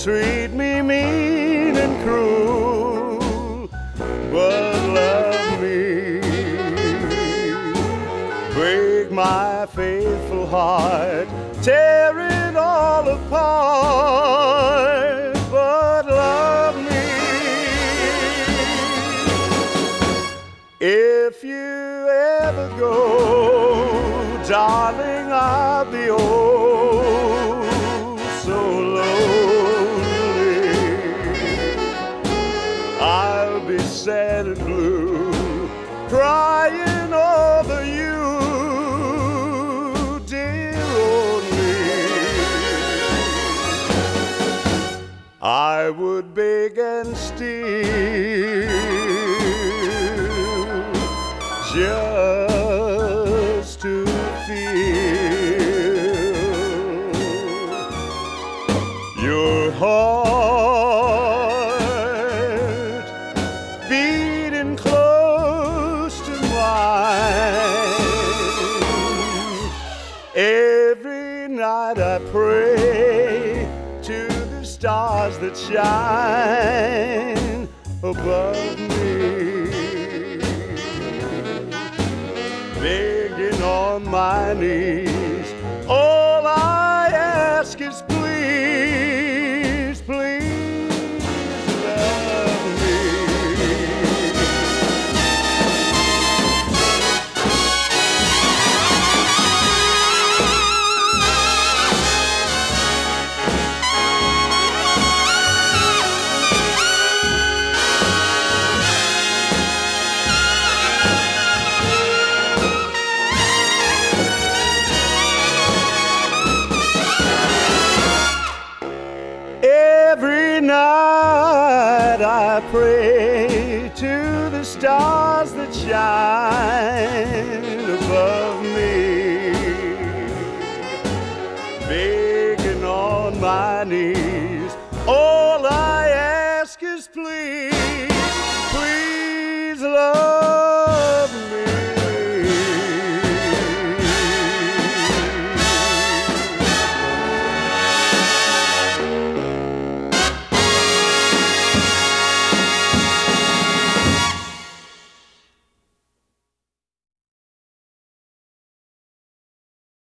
treat me mean and cruel, but love me. Break my faithful heart, tear it all apart, but love me. If you ever go, darling, I'll be oh so lonely. I'll be sad and blue, crying over you, dear old me. I would beg and steal just to feel your heart beating close to mine. Every night I pray to the stars that shine above me, begging on my knees. All I ask is please, please love me. Every night I pray to the stars that shine above me, begging on my knees. All I ask is please.